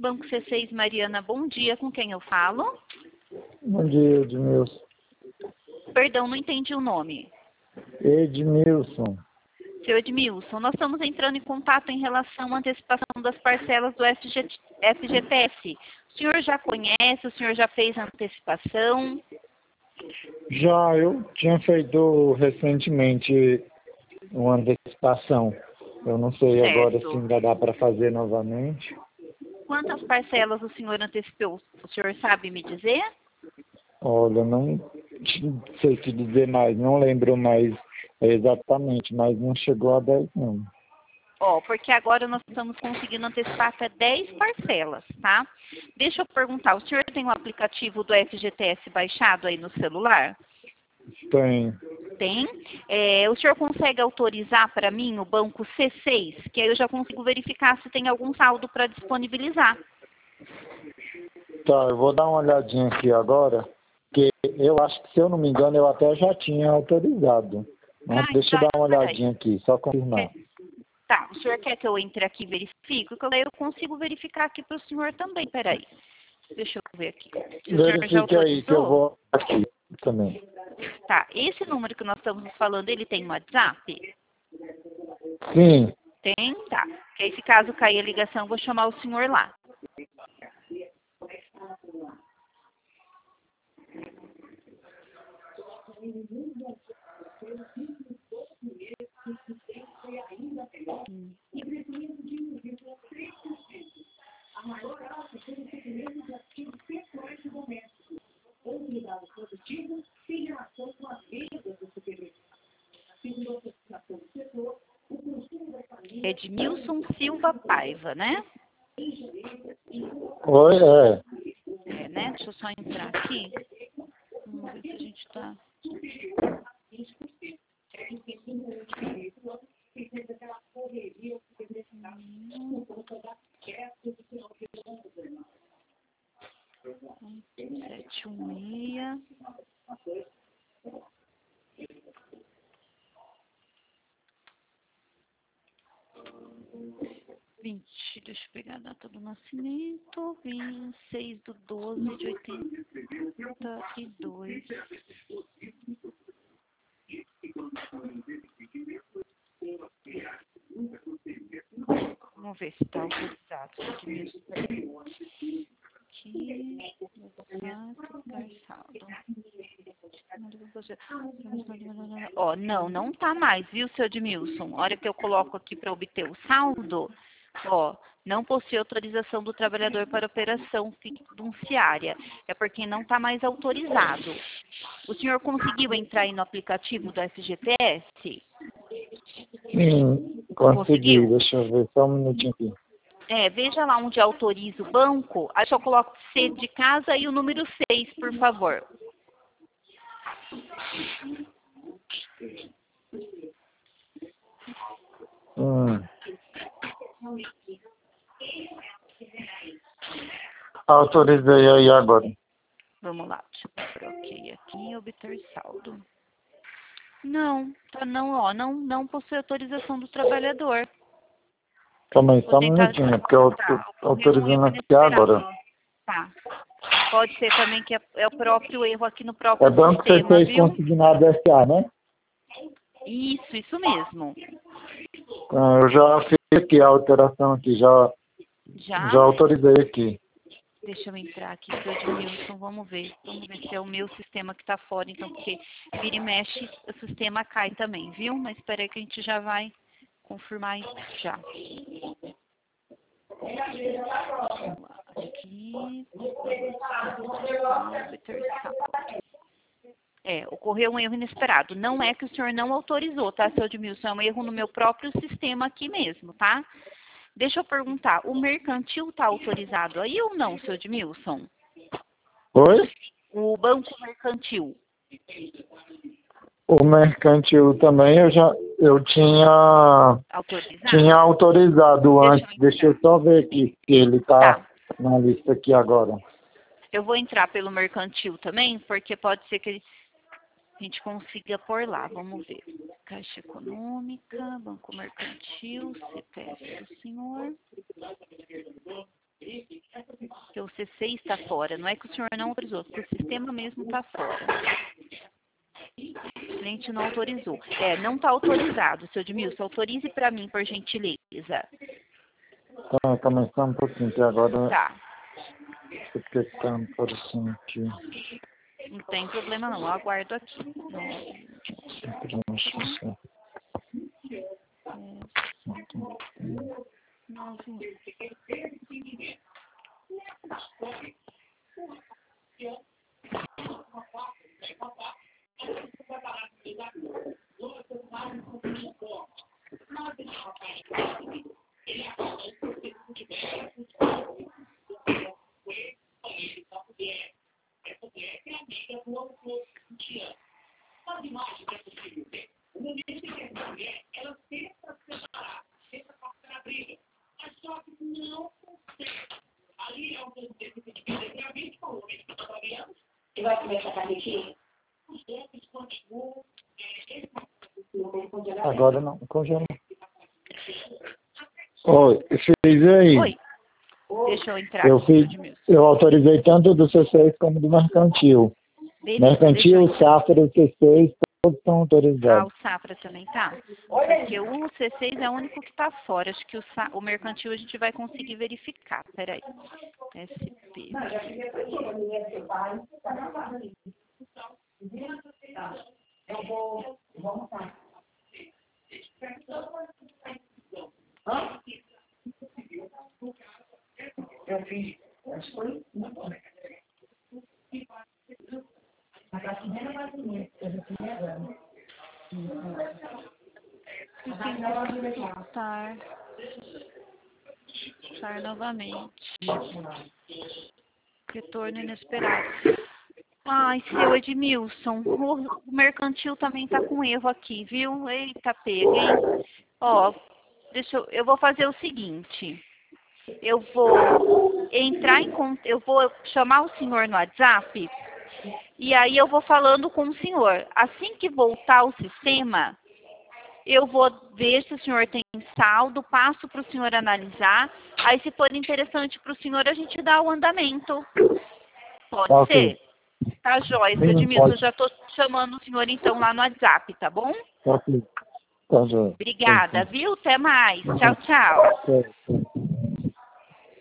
Banco C6 Mariana, bom dia. Com quem eu falo? Bom dia, Edmilson. Perdão, não entendi o nome. Edmilson. Seu Edmilson, nós estamos entrando em contato em relação à antecipação das parcelas do FGTS. O senhor já conhece? O senhor já fez a antecipação? Já eu tinha feito recentemente uma antecipação. Eu não sei agora se ainda dá para fazer novamente. Quantas parcelas o senhor antecipou? O senhor sabe me dizer? Olha, não sei te dizer mais, não lembro mais exatamente, mas não chegou a 10 não. Porque agora nós estamos conseguindo antecipar até 10 parcelas, tá? Deixa eu perguntar, o senhor tem um aplicativo do FGTS baixado aí no celular? Tem. Tem. O senhor consegue autorizar para mim o banco C6, que aí eu já consigo verificar se tem algum saldo para disponibilizar. Tá, eu vou dar uma olhadinha aqui agora, porque eu acho que, se eu não me engano, eu até já tinha autorizado. Mas deixa eu dar uma olhadinha aqui, só confirmar. Tá, o senhor quer que eu entre aqui e verifique? Porque eu consigo verificar aqui para o senhor também, peraí. Deixa eu ver aqui. Verifique aí que eu vou aqui também. Tá, esse número que nós estamos falando, ele tem um WhatsApp? Sim. Tem? Tá. Porque aí, se caso cair a ligação, eu vou chamar o senhor lá. Edmilson Silva Paiva, né? Oi, Né? Deixa eu só entrar aqui. Vamos ver se a gente tá... Sete, um, meia. Deixa eu pegar a data do nascimento. 26/12/82. Vamos ver se está autorizado. Aqui, não tá mais, viu, seu Edmilson? A hora que eu coloco aqui para obter o saldo, não possui autorização do trabalhador para operação fiduciária. É porque não está mais autorizado. O senhor conseguiu entrar aí no aplicativo do FGTS? sim, consegui. Deixa eu ver só um minutinho aqui. Veja lá onde autoriza o banco. Aí só coloco C de casa e o número 6, por favor. Autorizei aí agora. Vamos lá, deixa eu pôr ok aqui e obter saldo. Não, não possui autorização do trabalhador. Calma aí, só um minutinho, porque eu estou autorizando aqui agora. Tá. Pode ser também que é o próprio erro aqui no próprio Banco sistema, C6 viu? Consignado S.A., né? Isso mesmo. Eu já fiz aqui a alteração aqui, já autorizei aqui. Deixa eu entrar aqui, seu Edmilson, vamos ver se é o meu sistema que está fora, então, porque vira e mexe, o sistema cai também, viu? Mas espera aí que a gente já vai confirmar isso já. Aqui. Ocorreu um erro inesperado. Não é que o senhor não autorizou, tá, seu Edmilson? É um erro no meu próprio sistema aqui mesmo, tá? Deixa eu perguntar, o mercantil está autorizado aí ou não, seu Edmilson? Oi? O banco mercantil. O mercantil também eu tinha autorizado antes. Deixa eu só ver aqui se ele está na lista aqui agora. Eu vou entrar pelo mercantil também, porque pode ser que a gente consiga por lá. Vamos ver. Caixa Econômica, Banco Mercantil, CPF do senhor. o C6 está fora. Não é que o senhor não autorizou, porque o sistema mesmo está fora. O cliente não autorizou. Não está autorizado, seu Edmilson. Autorize para mim, por gentileza. Tá, começar um pouquinho, que agora... Tá. Porque tá por assim aqui. Não tem problema não, eu aguardo aqui. Vai começar a repetir? Agora não, congela. Oi, fez aí. Oi. Deixa eu entrar. Eu autorizei tanto do C6 como do mercantil. Beleza, Mercantil, Safra e C6, todos estão autorizados. O Safra também tá? Porque o C6 é o único que está fora. Acho que o mercantil a gente vai conseguir verificar. Peraí. SP. Eu vou montar. Eu fiz. Acho que foi mas a primeira vacininha que eu recebi agora. Estar novamente. Retorno inesperado. Ai, seu Edmilson, o mercantil também tá com erro aqui, viu? Eita, pega, hein? Ó, eu vou fazer o seguinte. Eu vou eu vou chamar o senhor no WhatsApp e aí eu vou falando com o senhor. Assim que voltar o sistema, eu vou ver se o senhor tem saldo, passo para o senhor analisar. Aí, se for interessante para o senhor, a gente dá o andamento. Pode ser? Tá jóia, seu Edmilson. Eu já estou chamando o senhor, então, lá no WhatsApp, tá bom? Ok. Tá jóia. Obrigada, viu? Até mais. Tchau, tchau.